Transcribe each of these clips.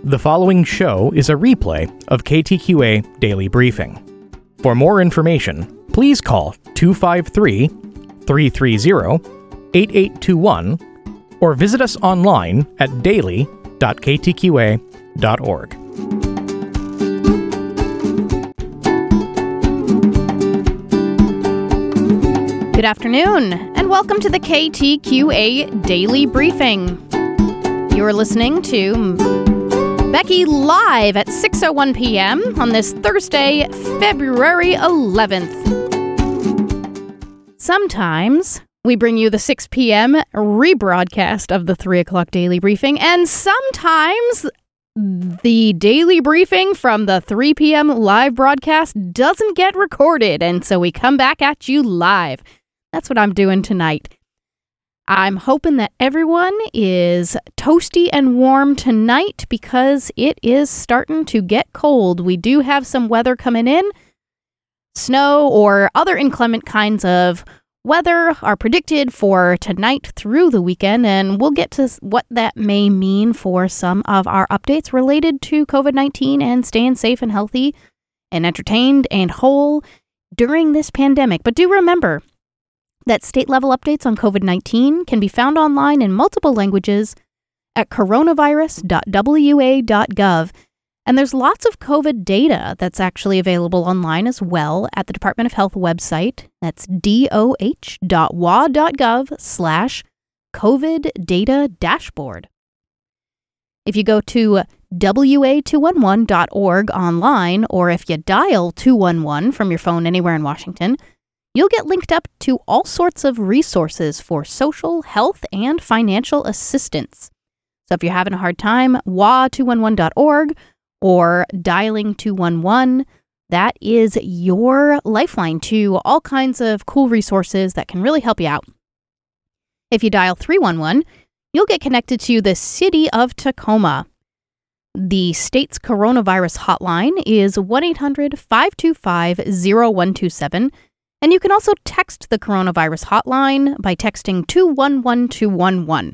The following show is a replay of KTQA Daily Briefing. For more information, please call 253-330-8821 or visit us online at daily.ktqa.org. Good afternoon, and welcome to the KTQA Daily Briefing. You're listening to Becky live at 6:01 p.m. on this Thursday, February 11th. Sometimes we bring you the 6 p.m. rebroadcast of the 3 o'clock Daily Briefing, and sometimes the Daily Briefing from the 3 p.m. live broadcast doesn't get recorded, and so we come back at you live. That's what I'm doing tonight. I'm hoping that everyone is toasty and warm tonight because it is starting to get cold. We do have some weather coming in. Snow or other inclement kinds of weather are predicted for tonight through the weekend, and we'll get to what that may mean for some of our updates related to COVID-19 and staying safe and healthy and entertained and whole during this pandemic. But do remember that state-level updates on COVID-19 can be found online in multiple languages at coronavirus.wa.gov. And there's lots of COVID data that's actually available online as well at the Department of Health website. That's doh.wa.gov/COVID data dashboard. If you go to wa211.org online, or if you dial 211 from your phone anywhere in Washington, you'll get linked up to all sorts of resources for social, health, and financial assistance. So if you're having a hard time, wa211.org or dialing 211, that is your lifeline to all kinds of cool resources that can really help you out. If you dial 311, you'll get connected to the city of Tacoma. The state's coronavirus hotline is 1-800-525-0127, and you can also text the coronavirus hotline by texting 211211.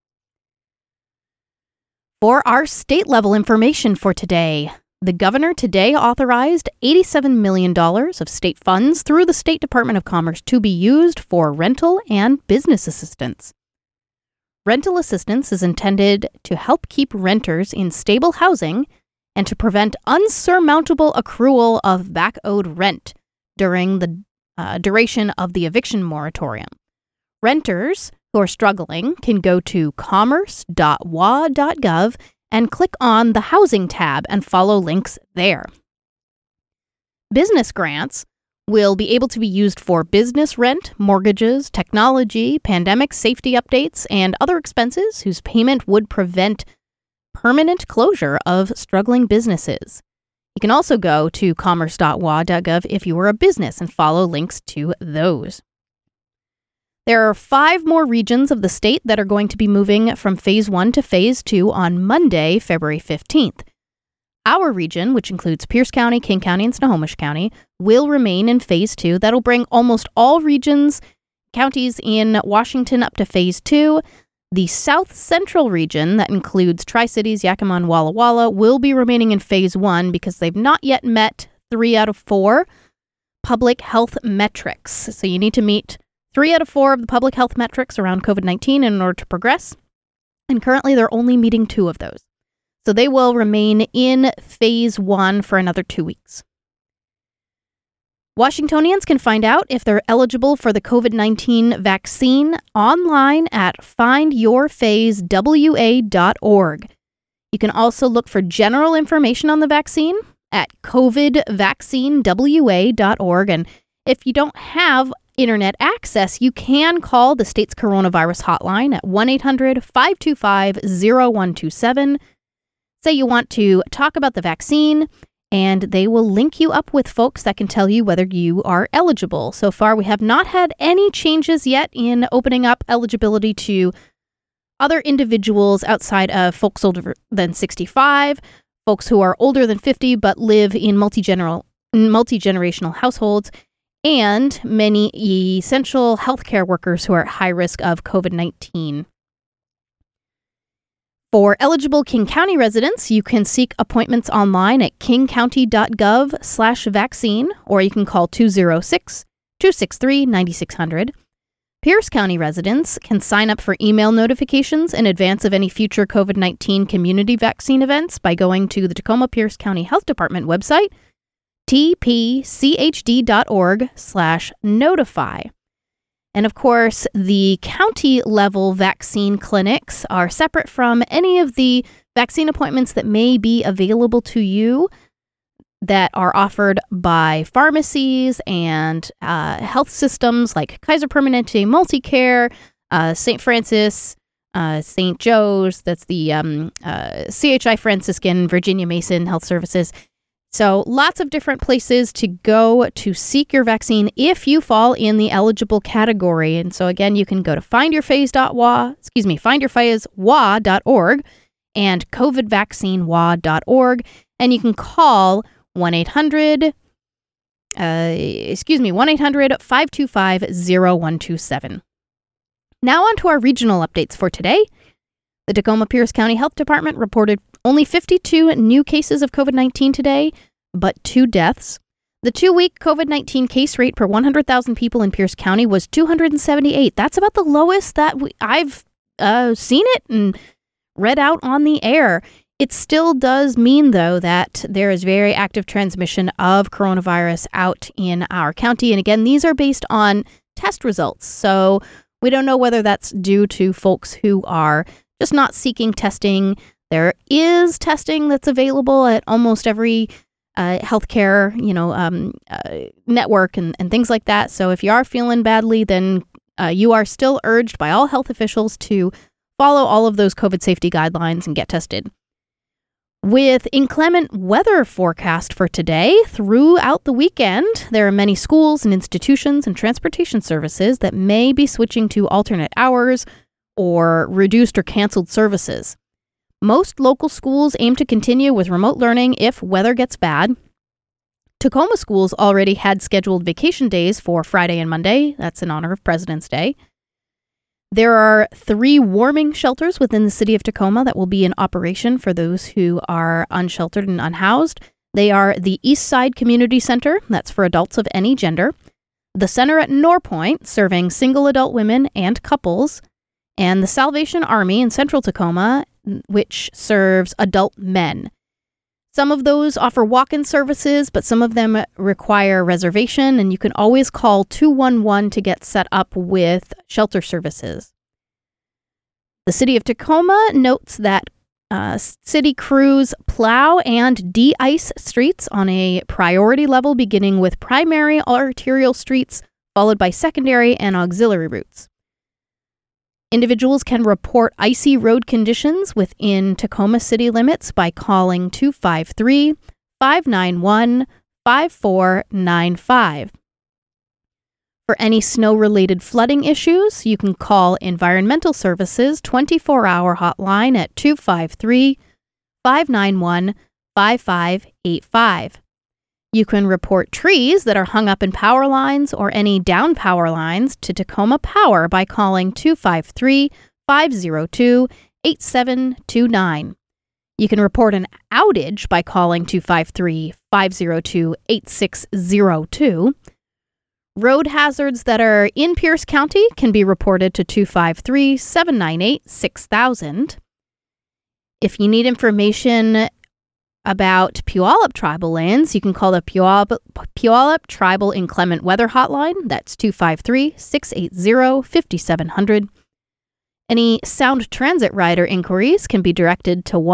For our state-level information for today, the governor today authorized $87 million of state funds through the State Department of Commerce to be used for rental and business assistance. Rental assistance is intended to help keep renters in stable housing and to prevent unsurmountable accrual of back-owed rent during the duration of the eviction moratorium. Renters who are struggling can go to commerce.wa.gov and click on the Housing tab and follow links there. Business grants will be able to be used for business rent, mortgages, technology, pandemic safety updates, and other expenses whose payment would prevent permanent closure of struggling businesses. You can also go to commerce.wa.gov if you are a business and follow links to those. There are 5 more regions of the state that are going to be moving from Phase 1 to Phase 2 on Monday, February 15th. Our region, which includes Pierce County, King County, and Snohomish County, will remain in Phase 2. That'll bring almost all counties in Washington up to Phase 2. The South Central region, that includes Tri-Cities, Yakima, and Walla Walla, will be remaining in Phase 1 because they've not yet met 3 out of 4 public health metrics. So you need to meet 3 out of 4 of the public health metrics around COVID-19 in order to progress. And currently they're only meeting 2 of those. So they will remain in Phase 1 for another 2 weeks. Washingtonians can find out if they're eligible for the COVID-19 vaccine online at findyourphasewa.org. You can also look for general information on the vaccine at covidvaccinewa.org. And if you don't have internet access, you can call the state's coronavirus hotline at 1-800-525-0127. Say you want to talk about the vaccine, and they will link you up with folks that can tell you whether you are eligible. So far, we have not had any changes yet in opening up eligibility to other individuals outside of folks older than 65, folks who are older than 50 but live in multi-generational households, and many essential healthcare workers who are at high risk of COVID-19. For eligible King County residents, you can seek appointments online at kingcounty.gov/vaccine, or you can call 206-263-9600. Pierce County residents can sign up for email notifications in advance of any future COVID-19 community vaccine events by going to the Tacoma Pierce County Health Department website, tpchd.org/notify. And of course, the county-level vaccine clinics are separate from any of the vaccine appointments that may be available to you that are offered by pharmacies and health systems like Kaiser Permanente Multicare, St. Francis, St. Joe's, that's the CHI Franciscan, Virginia Mason Health Services. So lots of different places to go to seek your vaccine if you fall in the eligible category. And so again, you can go to findyourphase.wa.org and covidvaccinewa.org, and you can call 1-800-525-0127. Now on to our regional updates for today. The Tacoma Pierce County Health Department reported only 52 new cases of COVID-19 today, but 2 deaths. The 2-week COVID-19 case rate per 100,000 people in Pierce County was 278. That's about the lowest that I've seen it and read out on the air. It still does mean, though, that there is very active transmission of coronavirus out in our county. And again, these are based on test results. So we don't know whether that's due to folks who are just not seeking testing. There is testing that's available at almost every healthcare, network and things like that. So if you are feeling badly, then you are still urged by all health officials to follow all of those COVID safety guidelines and get tested. With inclement weather forecast for today throughout the weekend, there are many schools and institutions and transportation services that may be switching to alternate hours or reduced or canceled services. Most local schools aim to continue with remote learning if weather gets bad. Tacoma schools already had scheduled vacation days for Friday and Monday. That's in honor of President's Day. There are 3 warming shelters within the city of Tacoma that will be in operation for those who are unsheltered and unhoused. They are the East Side Community Center, that's for adults of any gender, the center at Norpoint, serving single adult women and couples, and the Salvation Army in Central Tacoma, which serves adult men. Some of those offer walk-in services, but some of them require reservation, and you can always call 211 to get set up with shelter services. The city of Tacoma notes that city crews plow and de-ice streets on a priority level, beginning with primary arterial streets, followed by secondary and auxiliary routes. Individuals can report icy road conditions within Tacoma city limits by calling 253-591-5495. For any snow-related flooding issues, you can call Environmental Services 24-hour hotline at 253-591-5585. You can report trees that are hung up in power lines or any down power lines to Tacoma Power by calling 253-502-8729. You can report an outage by calling 253-502-8602. Road hazards that are in Pierce County can be reported to 253-798-6000. If you need information about Puyallup tribal lands, you can call the Puyallup Tribal Inclement Weather Hotline. That's 253-680-5700. Any Sound Transit rider inquiries can be directed to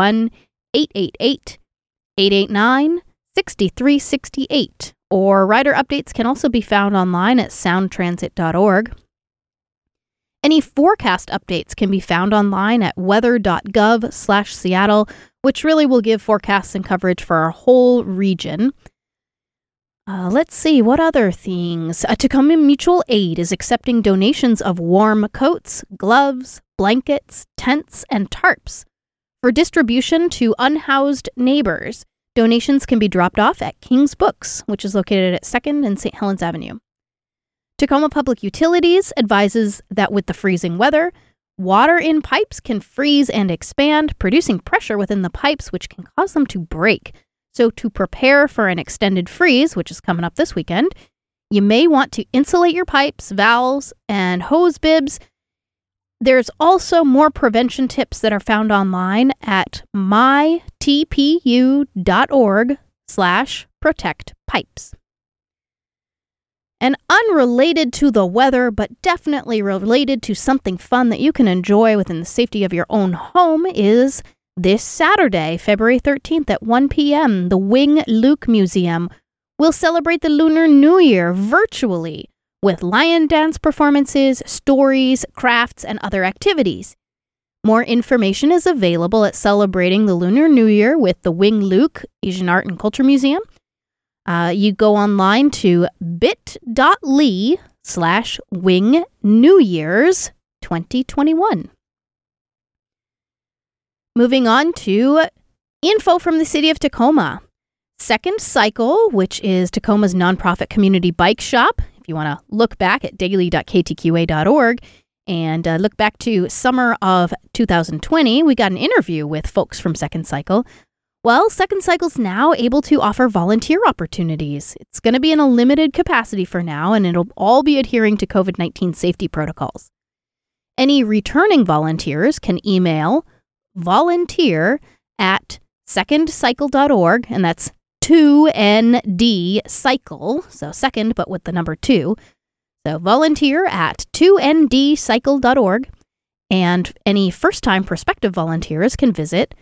1-888-889-6368, or rider updates can also be found online at soundtransit.org. Any forecast updates can be found online at weather.gov/Seattle, which really will give forecasts and coverage for our whole region. Let's see, what other things? Tacoma Mutual Aid is accepting donations of warm coats, gloves, blankets, tents, and tarps for distribution to unhoused neighbors. Donations can be dropped off at King's Books, which is located at 2nd and St. Helens Avenue. Tacoma Public Utilities advises that with the freezing weather, Water in pipes can freeze and expand, producing pressure within the pipes, which can cause them to break. So to prepare for an extended freeze, which is coming up this weekend, you may want to insulate your pipes, valves, and hose bibs. There's also more prevention tips that are found online at mytpu.org/protectpipes. And unrelated to the weather, but definitely related to something fun that you can enjoy within the safety of your own home is this Saturday, February 13th at 1 p.m., the Wing Luke Museum will celebrate the Lunar New Year virtually with lion dance performances, stories, crafts, and other activities. More information is available at Celebrating the Lunar New Year with the Wing Luke Asian Art and Culture Museum. You go online to bit.ly/wingnewyears2021. Moving on to info from the city of Tacoma. Second Cycle, which is Tacoma's nonprofit community bike shop. If you want to look back at daily.ktqa.org and look back to summer of 2020, we got an interview with folks from Second Cycle. Well, Second Cycle's now able to offer volunteer opportunities. It's going to be in a limited capacity for now, and it'll all be adhering to COVID-19 safety protocols. Any returning volunteers can email volunteer@secondcycle.org, and that's 2ND cycle, so second, but with the number 2. So volunteer@2ndcycle.org, and any first-time prospective volunteers can visit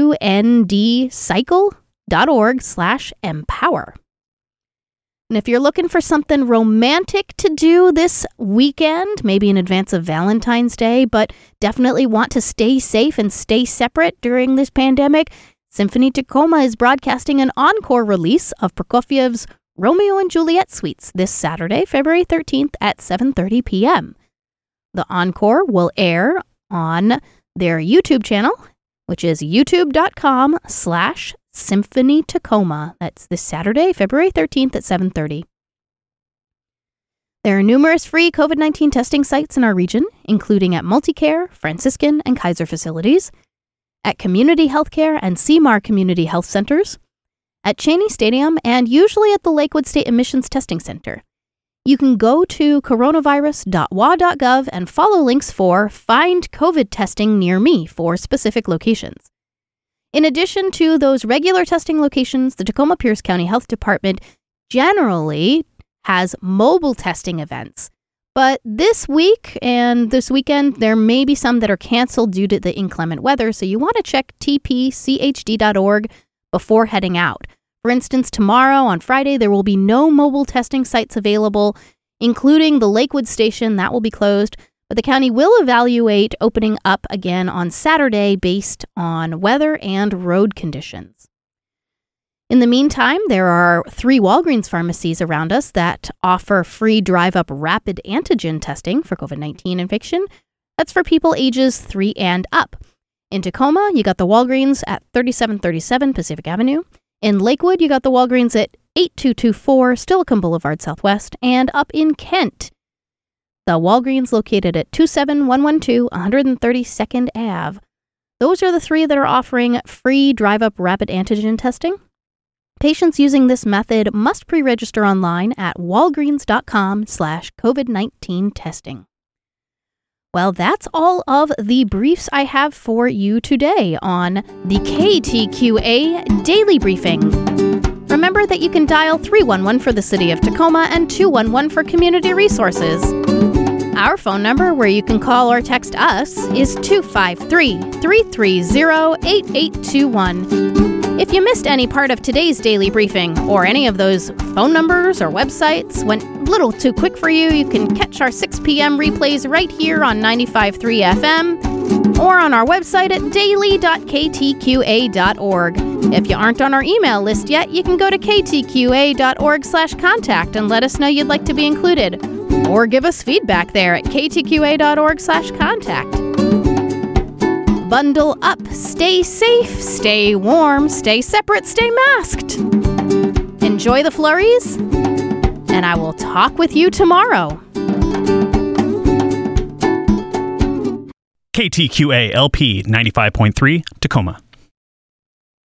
2ndcycle.org/empower. And if you're looking for something romantic to do this weekend, maybe in advance of Valentine's Day, but definitely want to stay safe and stay separate during this pandemic, Symphony Tacoma is broadcasting an encore release of Prokofiev's Romeo and Juliet Suites this Saturday, February 13th at 7:30 p.m. The encore will air on their YouTube channel, which is youtube.com/Symphony Tacoma. That's this Saturday, February 13th at 7:30. There are numerous free COVID-19 testing sites in our region, including at Multicare, Franciscan, and Kaiser facilities, at Community Healthcare and CMAR Community Health Centers, at Cheney Stadium, and usually at the Lakewood State Emissions Testing Center. You can go to coronavirus.wa.gov and follow links for Find COVID Testing Near Me for specific locations. In addition to those regular testing locations, the Tacoma Pierce County Health Department generally has mobile testing events. But this week and this weekend, there may be some that are canceled due to the inclement weather, so you want to check tpchd.org before heading out. For instance, tomorrow on Friday, there will be no mobile testing sites available, including the Lakewood station. That will be closed, but the county will evaluate opening up again on Saturday based on weather and road conditions. In the meantime, there are 3 Walgreens pharmacies around us that offer free drive-up rapid antigen testing for COVID-19 infection. That's for people ages 3 and up. In Tacoma, you got the Walgreens at 3737 Pacific Avenue. In Lakewood, you got the Walgreens at 8224 Steilacoom Boulevard Southwest, and up in Kent, the Walgreens located at 27112 132nd Ave. Those are the 3 that are offering free drive-up rapid antigen testing. Patients using this method must pre-register online at walgreens.com/COVID-19 testing. Well, that's all of the briefs I have for you today on the KTQA Daily Briefing. Remember that you can dial 311 for the City of Tacoma and 211 for Community Resources. Our phone number, where you can call or text us, is 253-330-8821. If you missed any part of today's Daily Briefing, or any of those phone numbers or websites went a little too quick for you, you can catch our 6 p.m. replays right here on 95.3 FM or on our website at daily.ktqa.org. If you aren't on our email list yet, you can go to ktqa.org/contact and let us know you'd like to be included. Or give us feedback there at ktqa.org/contact. Bundle up, stay safe, stay warm, stay separate, stay masked. Enjoy the flurries, and I will talk with you tomorrow. KTQA LP 95.3 Tacoma.